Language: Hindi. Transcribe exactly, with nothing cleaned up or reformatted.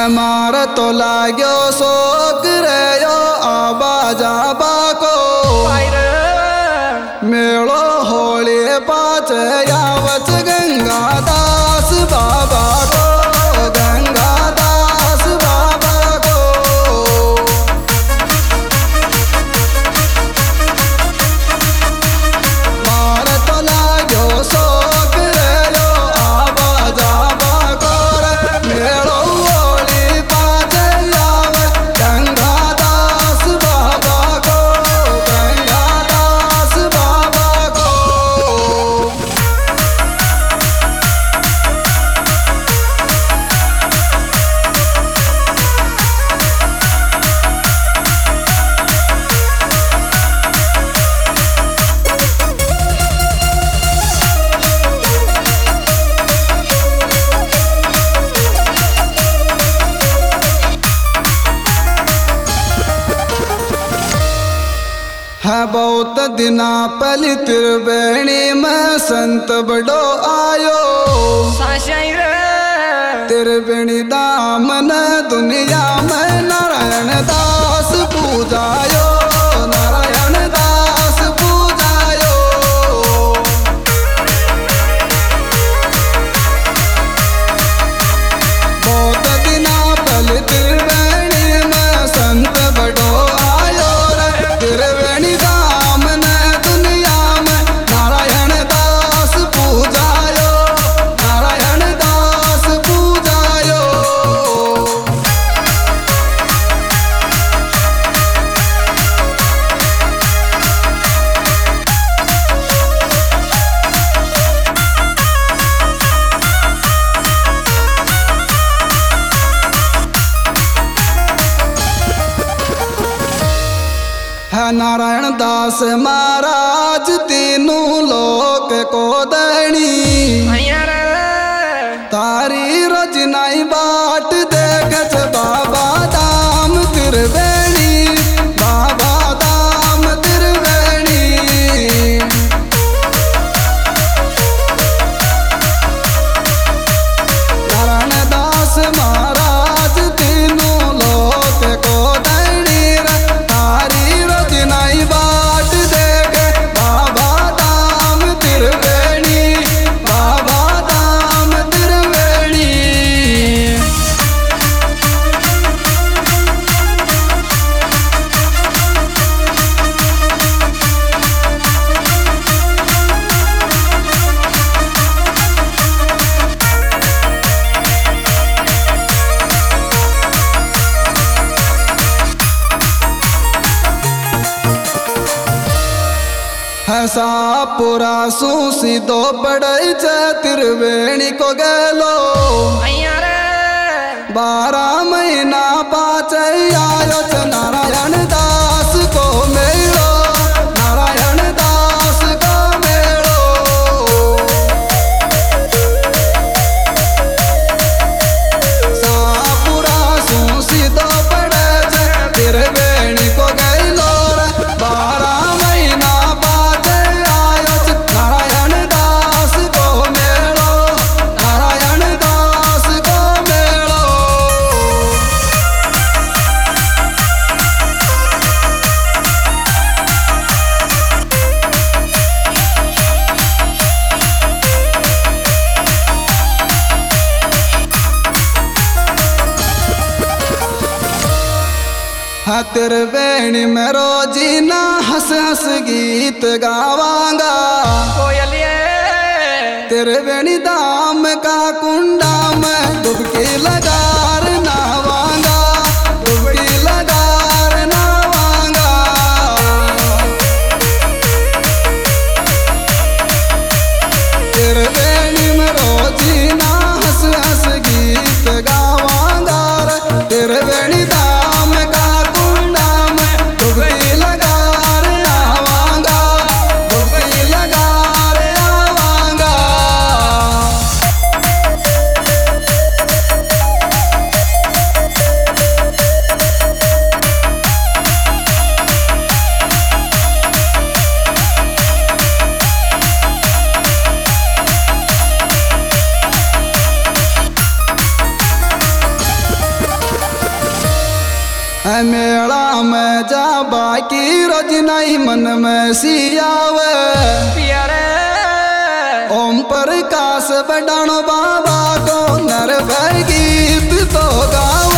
मार तो लाग्यो शोक रे यो आबा जाबा को मेलो होली पाच यावच गंगा दास बाबा को गंगा दास बाबा को मार तो लाग्यो शोक रे यो आबा जाबा को मेलो होली पाच यावच गंगा दास बाबा को गंगा दास बाबा को। है बहुत दिना पहली त्रिवेणी में संत बड़ो आयो त्रिवेणी दामन दुनिया में नारायण दास पूजायो नारायण दास पूजायो बहुत दिना पहली त्रिवेणी में संत बड़ो आयो रे त्रिवेणी दामन दुनिया में नारायण दास पूजायो नारायण दास पूजायो। है नारायण दास महाराज तीनों लोक को दणी तारी रजनाई बाट देखत बाबा दाम त्रिवेणी बाबा दाम त्रिवेणी नारायण दास महाराज तीनों लोक को दणी तारी रजनाई बाट देखे बाबा दाम त्रिवेणी बाबा दाम त्रिवेणी। ऐसा पूरा सू सीधो पड़ई च त्रिवेणी को गेलो बारह महीना पाच आयो च नारायण दास को मेलो नारायण दास को मेलो सापुरा सू सीधो पड़े च त्रिवेणी को गेलो बारह महीना पाच आयो च नारायण दास को मेलो नारायण दास को मेलो। हाँ त्रिवेणी में रोजीना हंस हंस गीत गावांगा त्रिवेणी दाम का कुंडा में डुबकी लगार नहावांगा डुबकी लगार नहावांगा त्रिवेणी में रोजीना हंस हंस गीत गावांगा त्रिवेणी दाम का कुंडा में डुबकी लगार नहावांगा डुबकी लगार नहावांगा। की रोज नहीं मन में सियावे प्यारे ओम प्रकाश बडानो बाबा को नर गीत तो गाओ